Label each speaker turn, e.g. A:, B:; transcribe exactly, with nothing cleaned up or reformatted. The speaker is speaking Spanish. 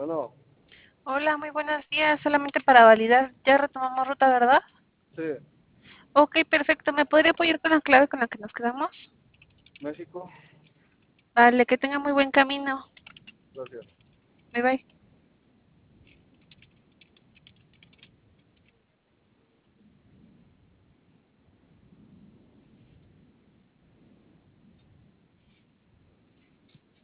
A: Bueno,
B: Hola, muy buenos días. Solamente para validar, ya retomamos ruta, ¿verdad?
A: sí,
B: Ok, perfecto. ¿Me podría apoyar con la clave con la que nos quedamos?
A: México,
B: Vale, que tenga muy buen camino.
A: gracias.
B: Bye bye.